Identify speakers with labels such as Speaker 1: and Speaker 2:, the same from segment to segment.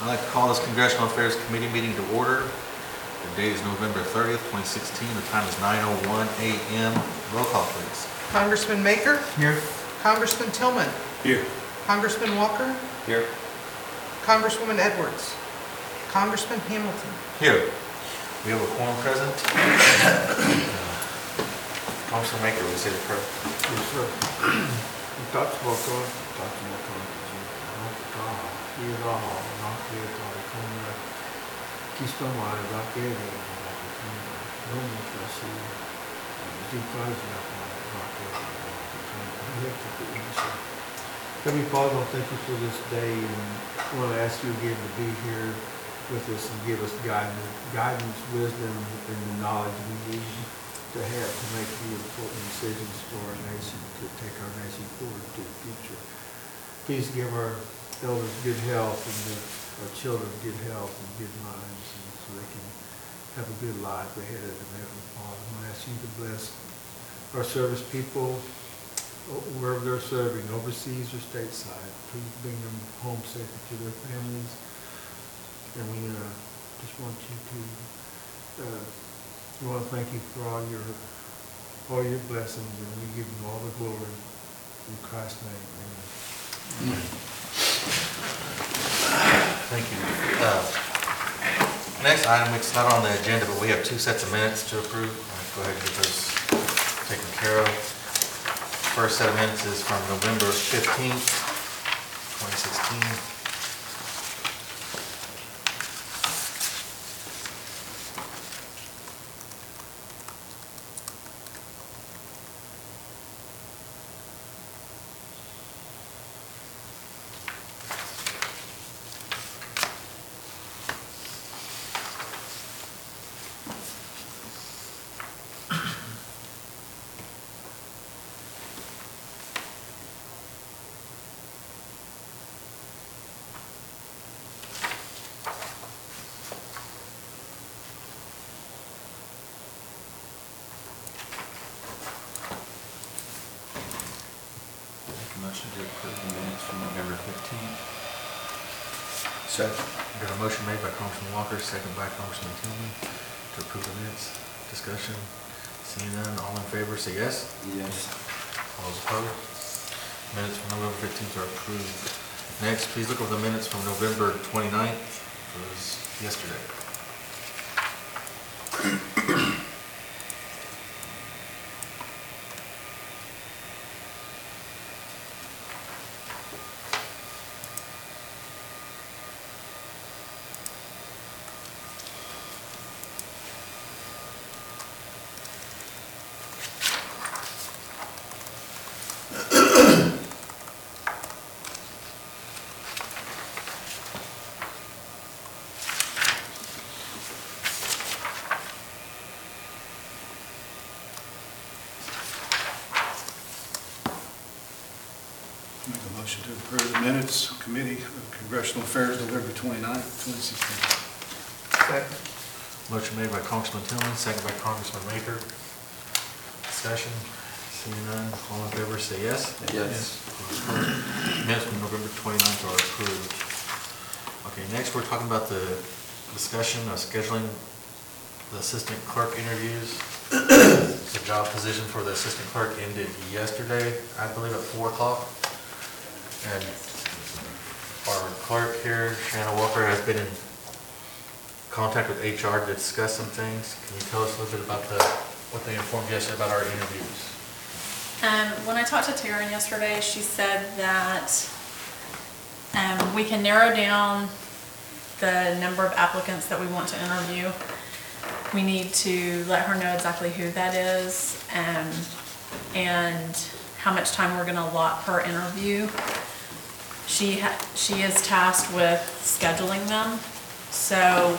Speaker 1: I'd like to call this Congressional Affairs Committee meeting to order. The date is November 30th, 2016. The time is 9:01 a.m. Roll call, please.
Speaker 2: Congressman Maker?
Speaker 3: Here.
Speaker 2: Congressman Tillman?
Speaker 3: Here.
Speaker 2: Congressman Walker?
Speaker 3: Here.
Speaker 2: Congresswoman Edwards? Congressman Hamilton?
Speaker 1: Here. We have a quorum present. Congressman Maker, will you say the prayer?
Speaker 3: Yes, sir. Heavenly Father, thank you for this day, and I want to ask you again to be here with us and give us guidance, wisdom, and the knowledge we need to have to make the important decisions for our nation, to take our nation forward to the future. Please give our elders good health and our children good health and good minds, and so they can have a good life ahead of them, Heavenly Father. I want to ask you to bless our service people, wherever they're serving, overseas or stateside. Please bring them home safely to their families. And we just want you to, we want to thank you for all your blessings, and we give you all the glory in Christ's name. Amen.
Speaker 1: Thank you. Next item, it's not on the agenda, but we have two sets of minutes to approve. Go ahead and get those taken care of. First set of minutes is from November 15th, 2016. Motion to approve the minutes from November 15th.
Speaker 3: Second.
Speaker 1: Got a motion made by Congressman Walker, second by Congressman Tillman to approve the minutes. Discussion. Seeing none, all in favor say yes.
Speaker 3: Yes.
Speaker 1: All those opposed? Minutes from November 15th are approved. Next, please look over the minutes from November 29th. It was yesterday.
Speaker 4: Make a motion to approve the minutes of Committee of Congressional Affairs, November 29th, 2016.
Speaker 3: Second.
Speaker 1: Motion made by Congressman Tillman, second by Congressman Maker. Discussion. Seeing none, all in favor say yes.
Speaker 3: Yes.
Speaker 1: Minutes from November 29th are approved. Okay, next we're talking about the discussion of scheduling the assistant clerk interviews. The job position for the assistant clerk ended yesterday, I believe at 4 o'clock. And our clerk here, Shanna Walker, has been in contact with HR to discuss some things. Can you tell us a little bit about what they informed you yesterday about our interviews?
Speaker 5: When I talked to Taryn yesterday, she said that we can narrow down the number of applicants that we want to interview. We need to let her know exactly who that is and how much time we're going to allot per interview. She is tasked with scheduling them, so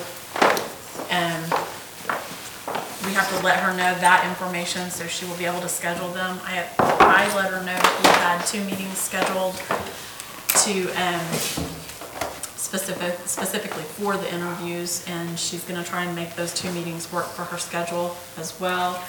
Speaker 5: we have to let her know that information so she will be able to schedule them. I let her know that we had 2 meetings scheduled to specifically for the interviews, and she's going to try and make those 2 meetings work for her schedule as well.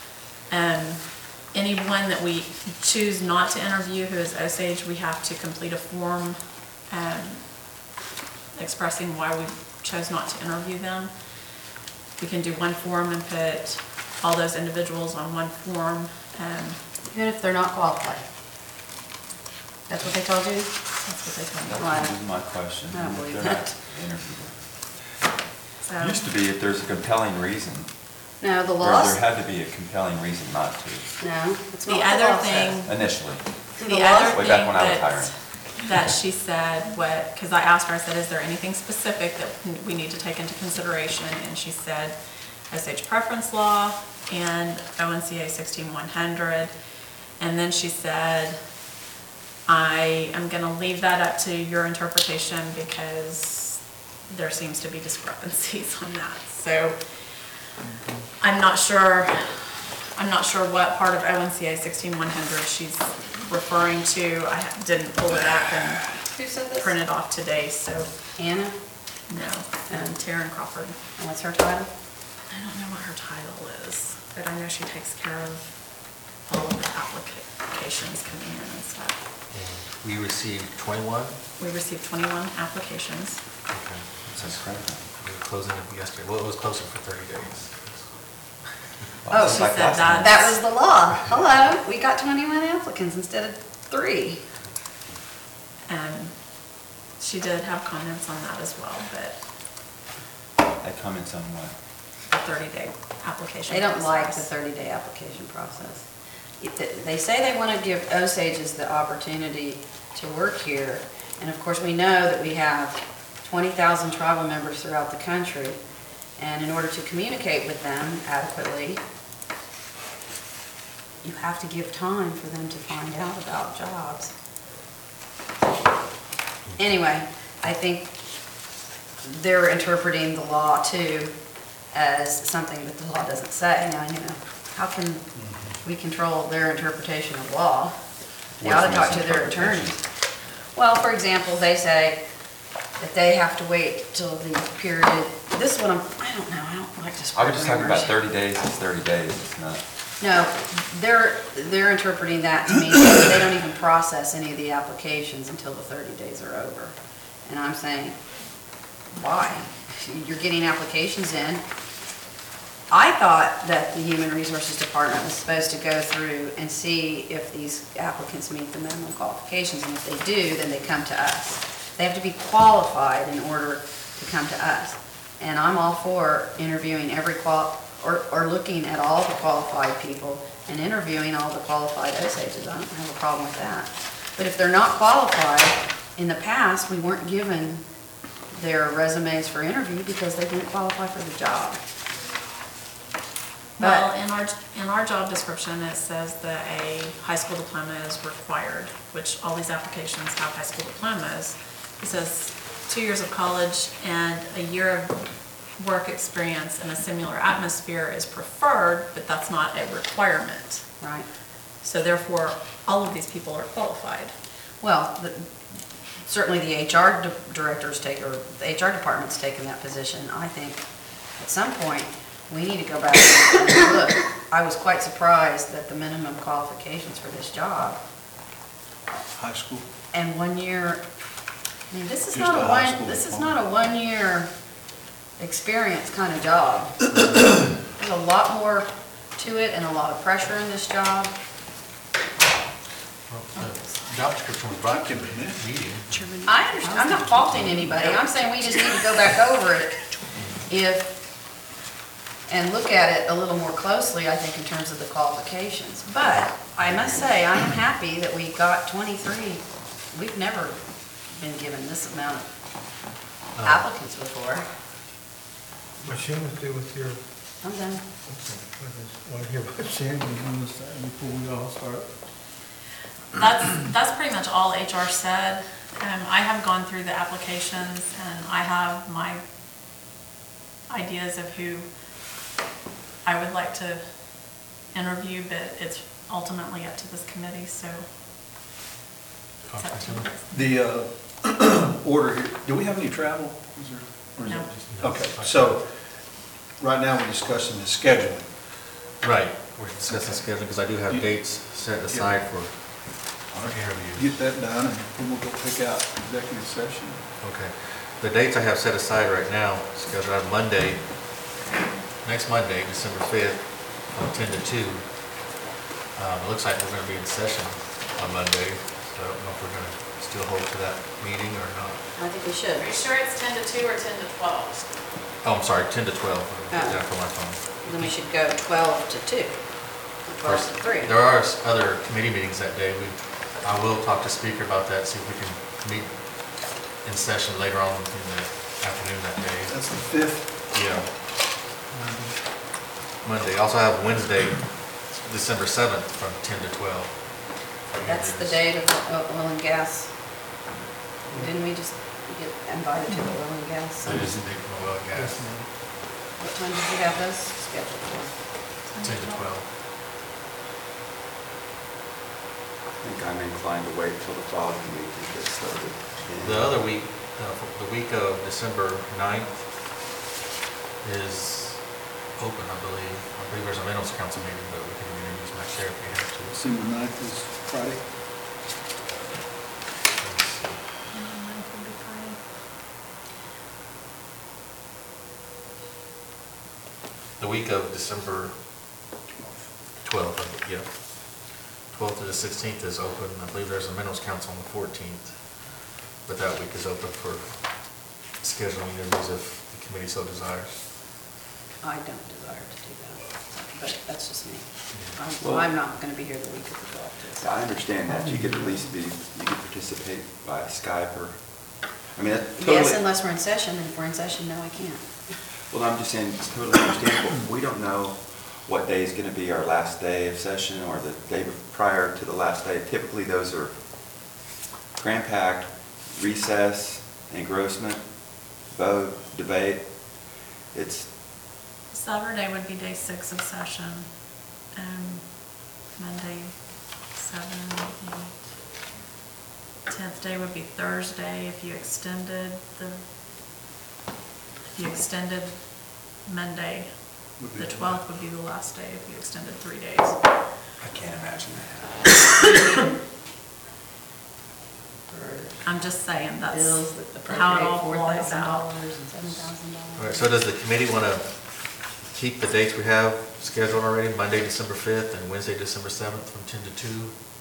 Speaker 5: Anyone that we choose not to interview who is Osage, we have to complete a form expressing why we chose not to interview them. We can do one form and put all those individuals on one form.
Speaker 6: Even if they're not qualified. That's what they told you?
Speaker 5: That's what they told me.
Speaker 6: Right.
Speaker 7: That was my question.
Speaker 6: I don't believe
Speaker 7: They're not
Speaker 6: that.
Speaker 7: interviewed.
Speaker 5: So,
Speaker 7: Used to be if there's a compelling reason,
Speaker 6: No, the
Speaker 7: or
Speaker 6: laws,
Speaker 7: there had to be a compelling reason not to,
Speaker 6: no, it's
Speaker 5: the
Speaker 6: not what
Speaker 5: other
Speaker 6: law says.
Speaker 5: thing,
Speaker 7: initially.
Speaker 5: the
Speaker 6: The
Speaker 5: other
Speaker 6: laws-
Speaker 7: Way
Speaker 5: thing
Speaker 7: back when I was
Speaker 5: that she said, because I asked her, I said, is there anything specific that we need to take into consideration? And she said, SH preference law and ONCA 16100. And then she said, I am going to leave that up to your interpretation because there seems to be discrepancies on that. So I'm not sure what part of ONCA 16100 she's referring to. I didn't pull it up and
Speaker 6: Who said this?
Speaker 5: print it off today, so
Speaker 6: Anna,
Speaker 5: no. And Taryn Crawford.
Speaker 6: and what's her title?
Speaker 5: I don't know what her title is, but I know she takes care of all of the applications coming in and stuff.
Speaker 1: We received 21.
Speaker 5: We received 21 applications.
Speaker 1: Okay.
Speaker 7: That's correct.
Speaker 1: We were closing it yesterday. Well, it was closing for 30 days.
Speaker 6: Oh,
Speaker 7: Just
Speaker 5: she
Speaker 7: like
Speaker 5: said
Speaker 7: last
Speaker 5: that.
Speaker 7: time.
Speaker 6: That was the law. Hello, we got 21 applicants instead of 3.
Speaker 5: And she did have comments on that as well, but
Speaker 7: That comments on what?
Speaker 5: the 30-day application.
Speaker 6: They don't like the
Speaker 5: process.
Speaker 6: 30-day application process. They say they want to give Osages the opportunity to work here, and of course, we know that we have 20,000 tribal members throughout the country, and in order to communicate with them adequately, you have to give time for them to find out about jobs. Anyway, I think they're interpreting the law too as something that the law doesn't say. Now, how can we control their interpretation of law? They ought to talk to their attorneys. Well, for example, they say that they have to wait till the period, this is what I don't know, I don't like to
Speaker 7: I
Speaker 6: spread
Speaker 7: was just talking
Speaker 6: rumors.
Speaker 7: about 30 days, it's 30 days, it's not.
Speaker 6: No, they're interpreting that to mean that they don't even process any of the applications until the 30 days are over. And I'm saying, why? You're getting applications in. I thought that the Human Resources Department was supposed to go through and see if these applicants meet the minimum qualifications, and if they do, then they come to us. They have to be qualified in order to come to us. And I'm all for interviewing or looking at all the qualified people and interviewing all the qualified Osages. I don't have a problem with that. But if they're not qualified, in the past, we weren't given their resumes for interview because they didn't qualify for the job.
Speaker 5: Well, in our job description, it says that a high school diploma is required, which all these applications have high school diplomas. It says 2 years of college and a year of work experience in a similar atmosphere is preferred, but that's not a requirement.
Speaker 6: Right.
Speaker 5: So therefore, all of these people are qualified.
Speaker 6: Well, certainly the HR directors or the HR department's taken that position. I think at some point, we need to go back and look. I was quite surprised that the minimum qualifications for this job
Speaker 4: High school?
Speaker 6: and 1 year, I mean, this is
Speaker 4: Just
Speaker 6: not
Speaker 4: a
Speaker 6: a
Speaker 4: high school
Speaker 6: this is
Speaker 4: diploma.
Speaker 6: not a 1 year experience kind of job. There's a lot more to it and a lot of pressure in this job.
Speaker 1: Well, the job description was brought to the meeting.
Speaker 6: I understand, I'm not faulting anybody, I'm saying we just need to go back over it and look at it a little more closely, I think, in terms of the qualifications. But I must say, I am happy that we got 23. We've never been given this amount of applicants before.
Speaker 3: What Shannon do with your,
Speaker 6: I'm done.
Speaker 3: I just want to hear what Shannon was going to say before we all start.
Speaker 5: That's pretty much all HR said. I have gone through the applications and I have my ideas of who I would like to interview, but it's ultimately up to this committee, so. it's up to them.
Speaker 4: The order here, do we have any travel? Is there- or is it
Speaker 5: No.
Speaker 4: just- Okay, so right now we're discussing the scheduling.
Speaker 1: Right, we're discussing scheduling because I do have
Speaker 4: You-
Speaker 1: dates set aside for interviews.
Speaker 4: Get that done and then we'll go pick out executive session.
Speaker 1: Okay. the dates I have set aside right now, scheduled on Monday, next Monday, December 5th, from 10 to 2. It looks like we're going to be in session on Monday, so I don't know if we're going to still hold to that meeting or not.
Speaker 6: I think we should.
Speaker 5: Are you sure it's 10 to 2 or 10 to 12?
Speaker 1: Oh, I'm sorry, 10 to 12, down for my phone.
Speaker 6: Then we should go 12 to 2, 12 to 3.
Speaker 1: There are other committee meetings that day. I will talk to speaker about that, see if we can meet in session later on in the afternoon that day.
Speaker 4: That's the 5th.
Speaker 1: Yeah. Monday. Also have Wednesday, December 7th from 10 to 12.
Speaker 6: That's the date of the oil and gas. Didn't we just get invited to the oil and gas?
Speaker 1: So it is the oil and gas,
Speaker 6: What time did you have those scheduled for?
Speaker 1: 10 to 12.
Speaker 7: I think I'm inclined to wait until the following week to get started.
Speaker 1: The other week, the week of December 9th is open, I believe. I believe there's a Minerals Council meeting, but we can use my chair if we have to.
Speaker 4: December 9th is Friday.
Speaker 1: The week of December 12th, yeah. 12th to the 16th is open. I believe there's a Minerals Council on the 14th. But that week is open for scheduling interviews if the committee so desires.
Speaker 6: I don't desire to do that, but that's just me.
Speaker 7: Well-
Speaker 6: I'm not going to be here the week of the 12th.
Speaker 7: I understand that. You could at least you could participate by Skype or, I mean, that's totally.
Speaker 6: Yes, unless we're in session, and if we're in session, no, I can't.
Speaker 7: Well, I'm just saying, it's totally understandable. We don't know what day is going to be our last day of session or the day prior to the last day. Typically, those are cram-packed, recess, engrossment, vote, debate. It's,
Speaker 5: Saturday would be day 6 of session, and Monday, 7, 8. 10th day would be Thursday if you extended Monday.
Speaker 4: Would be
Speaker 5: The
Speaker 4: the
Speaker 5: 12th would be the last day if you extended 3 days.
Speaker 7: I can't imagine that.
Speaker 5: I'm just saying, that's
Speaker 6: Bills that
Speaker 5: how it
Speaker 6: appropriate
Speaker 5: all plays out.
Speaker 6: $4,000 and $7,000.
Speaker 1: All right, so does the committee want to keep the dates we have scheduled already, Monday, December 5th, and Wednesday, December 7th, from 10 to 2?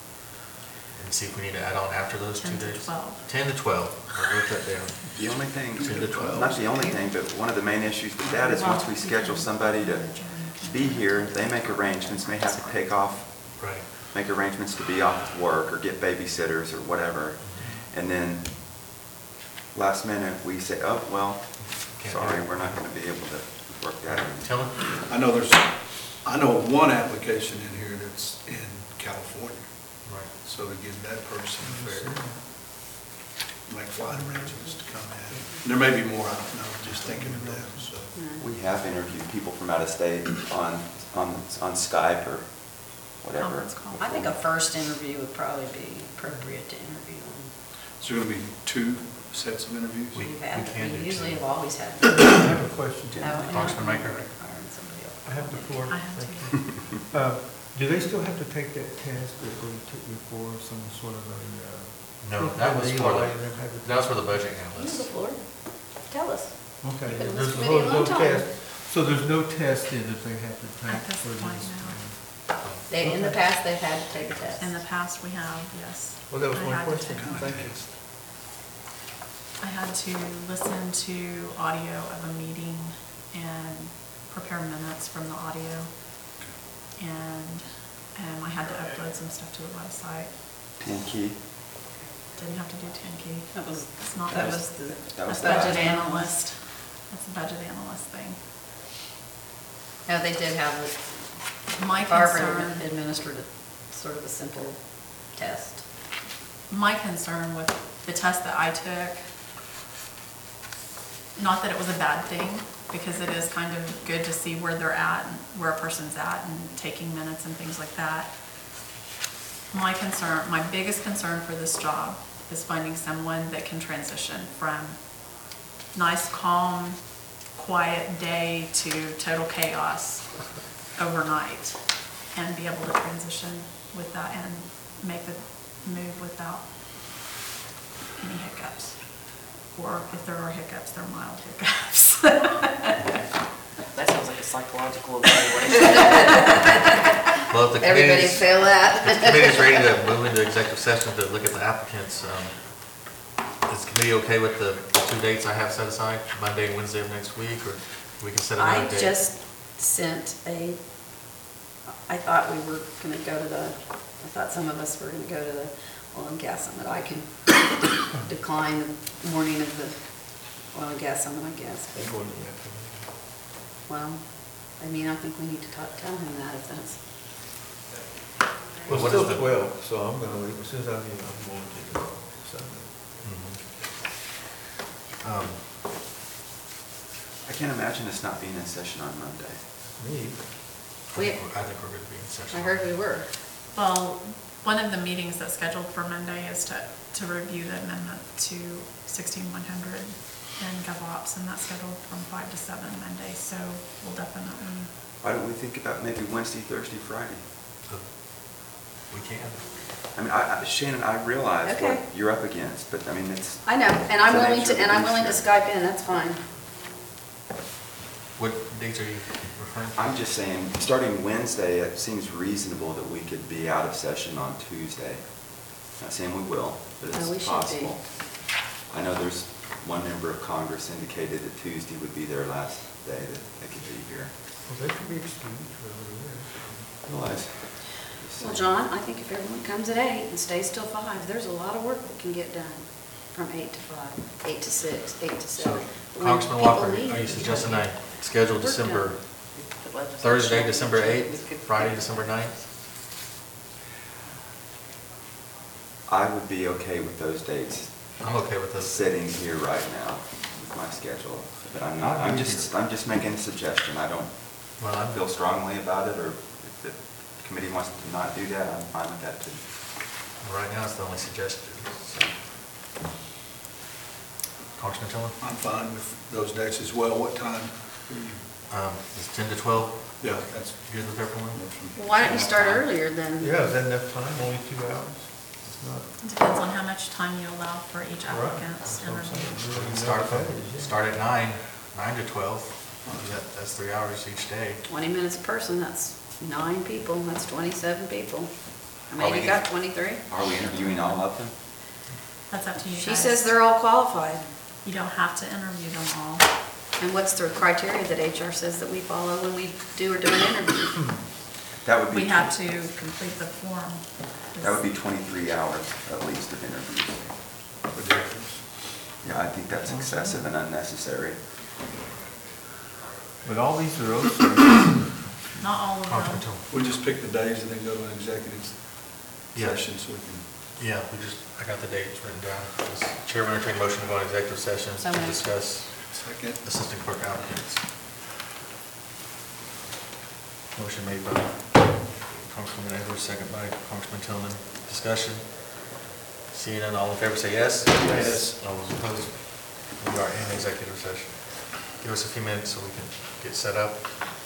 Speaker 1: And see if we need to add on after those 2
Speaker 5: 10 to
Speaker 1: days?
Speaker 5: 12.
Speaker 1: 10 to 12, I'll wrote that down.
Speaker 7: The only thing,
Speaker 1: 10 to 12.
Speaker 7: not the only thing, but one of the main issues with that is once we schedule somebody to be here, they make arrangements, may have to take off,
Speaker 1: Right.
Speaker 7: make arrangements to be off of work or get babysitters or whatever. And then last minute, we say, oh, well,
Speaker 1: Can't
Speaker 7: sorry,
Speaker 1: do it.
Speaker 7: we're not going to be able to work that in.
Speaker 1: Tell me.
Speaker 4: I know of one application in here that's in California,
Speaker 1: Right.
Speaker 4: so to give that person a fair, make flight arrangements to come in. There may be more, I don't know, just thinking of that, so.
Speaker 7: We have interviewed people from out of state on Skype or whatever.
Speaker 5: Conference call.
Speaker 6: I think a first interview would probably be appropriate to interview them.
Speaker 4: Is there going to be 2 sets of interviews?
Speaker 1: We
Speaker 6: We
Speaker 1: can do
Speaker 6: usually
Speaker 1: two.
Speaker 6: have always had.
Speaker 3: I have a question.
Speaker 1: Congressman Maker?
Speaker 6: Hiring somebody else.
Speaker 3: I have the floor.
Speaker 5: I have
Speaker 3: Thank
Speaker 5: to.
Speaker 3: you. Do they still have to take that test that they took before, some sort of a?
Speaker 1: No, that was for the budget
Speaker 6: You have the
Speaker 1: analyst.
Speaker 6: floor. Tell us.
Speaker 3: Okay.
Speaker 6: You've been in
Speaker 3: there's
Speaker 6: this committee a
Speaker 3: no
Speaker 6: long time.
Speaker 3: test. So there's no test in that they have to take?
Speaker 5: At this
Speaker 3: for
Speaker 5: point, no.
Speaker 6: In the past, they've had to take a test.
Speaker 5: In the past, we have, yes.
Speaker 3: Well, that was
Speaker 5: I
Speaker 3: my
Speaker 5: had to
Speaker 3: question.
Speaker 5: take one.
Speaker 3: Thank you.
Speaker 5: I had to listen to audio of a meeting and prepare minutes from the audio. And I had to upload some stuff to the website.
Speaker 7: 10-key.
Speaker 5: Didn't have to do 10-key.
Speaker 6: That was,
Speaker 5: It's not,
Speaker 6: that
Speaker 5: that
Speaker 6: was
Speaker 5: was,
Speaker 6: the.
Speaker 7: That was
Speaker 5: that's
Speaker 7: the
Speaker 5: budget
Speaker 7: budget.
Speaker 5: analyst. That's a budget analyst thing.
Speaker 6: No, they did have it.
Speaker 5: My
Speaker 6: Barbara
Speaker 5: concern,
Speaker 6: administered sort of a simple test.
Speaker 5: my concern with the test that I took, not that it was a bad thing, because it is kind of good to see where they're at and where a person's at and taking minutes and things like that. My concern, my biggest concern for this job is finding someone that can transition from nice, calm, quiet day to total chaos overnight and be able to transition with that and make the move without any hiccups. or if there are hiccups, they're mild hiccups.
Speaker 8: That sounds like a psychological evaluation.
Speaker 1: Well, if the
Speaker 6: Everybody
Speaker 1: committee's,
Speaker 6: fail that.
Speaker 1: if the committee's ready to move into executive session to look at the applicants, is the committee okay with the 2 dates I have set aside, Monday and Wednesday of next week, or we can set another
Speaker 6: I
Speaker 1: date?
Speaker 6: just sent I thought we were gonna go to I thought some of us were gonna go to the oil and gas summit. I can decline the morning of the oil and gas summit, I guess.
Speaker 3: They go to the afternoon.
Speaker 6: Well, I mean, I think we need to tell him that if that's,
Speaker 3: Well,
Speaker 1: What
Speaker 3: it's
Speaker 1: is
Speaker 3: still
Speaker 1: the-
Speaker 3: 12, so I'm gonna leave, as soon as I leave, I'm going to the summit.
Speaker 1: Mhm.
Speaker 7: I can't imagine us not being in session on Monday.
Speaker 3: Me?
Speaker 1: I think we're going to be in session.
Speaker 6: I heard we were.
Speaker 5: Well, one of the meetings that's scheduled for Monday is to review the amendment to 16100 and GovOps, and that's scheduled from 5 to 7 Monday, so we'll definitely,
Speaker 7: Why don't we think about maybe Wednesday, Thursday, Friday?
Speaker 1: We can.
Speaker 7: I mean, Shannon, I realize what
Speaker 6: Okay.
Speaker 7: you're up against, but I mean, it's,
Speaker 6: I know, and I'm
Speaker 7: The
Speaker 6: willing
Speaker 7: nature
Speaker 6: to,
Speaker 7: of
Speaker 6: and
Speaker 7: the
Speaker 6: I'm willing to
Speaker 7: beast
Speaker 6: Skype in, that's fine.
Speaker 1: What dates are you referring to?
Speaker 7: I'm just saying, starting Wednesday, it seems reasonable that we could be out of session on Tuesday. Not saying we will, but
Speaker 6: No, we
Speaker 7: it's
Speaker 6: should be.
Speaker 7: possible. I know there's one member of Congress indicated that Tuesday would be their last day that they could be here.
Speaker 3: Well, they could be excused for
Speaker 7: Realize.
Speaker 6: Well, John, I think if everyone comes at 8 and stays till 5, there's a lot of work that can get done from 8 to 5, 8 to 6, 8 to 7.
Speaker 1: So,
Speaker 6: When
Speaker 1: Congressman
Speaker 6: people
Speaker 1: Walker,
Speaker 6: leave,
Speaker 1: are you suggesting I schedule
Speaker 6: Work done.
Speaker 1: December,
Speaker 8: The legislature-
Speaker 1: Thursday, December 8th, Friday, December 9th?
Speaker 7: I would be okay with those dates,
Speaker 1: I'm okay with this.
Speaker 7: sitting here right now with my schedule. But I'm just making a suggestion. I don't
Speaker 1: Well, I'm
Speaker 7: feel strongly about it, or if the committee wants to not do that, I'm fine with that too.
Speaker 1: Right now, it's the only suggestion. So. Congressman Tillman?
Speaker 4: I'm fine with those dates as well. What time?
Speaker 1: Is 10 to 12
Speaker 4: Yeah, that's.
Speaker 1: good with everyone?
Speaker 6: Well, why don't you start earlier then?
Speaker 3: Yeah, is that enough time, only 2 hours? It's not.
Speaker 5: it depends on how much time you allow for each
Speaker 3: Right,
Speaker 5: applicant's
Speaker 3: that's what I'm
Speaker 5: interview.
Speaker 3: saying.
Speaker 1: We can start at 9 to 12. That's 3 hours each day.
Speaker 6: 20 minutes a person, that's 9 people, that's 27 people. I
Speaker 7: Are
Speaker 6: mean,
Speaker 7: we
Speaker 6: you got 23.
Speaker 7: Are we interviewing all of them?
Speaker 5: That's up to you guys.
Speaker 6: She says they're all qualified.
Speaker 5: You don't have to interview them all.
Speaker 6: And what's the criteria that HR says that we follow when we do an interview?
Speaker 7: That would be.
Speaker 5: We have to complete the form.
Speaker 7: That would be 23 hours at least of interviews. Yeah, I think that's excessive and unnecessary.
Speaker 3: But all these are also,
Speaker 5: Not all of
Speaker 1: Congressman
Speaker 5: them.
Speaker 1: Tillman?
Speaker 4: We just pick the days and then go to an executive
Speaker 1: Yeah.
Speaker 4: session so we can.
Speaker 1: Yeah, I got the dates written down. Chairman, entertain motion to go into executive session
Speaker 6: So
Speaker 1: to
Speaker 6: moved.
Speaker 1: discuss
Speaker 4: Second.
Speaker 1: assistant clerk applicants. Motion made by Congresswoman Edwards, second by Congressman Tillman. Discussion. Seeing none, all in favor say yes.
Speaker 4: Yes.
Speaker 1: All those opposed? We are in executive session. Give us a few minutes so we can get set up.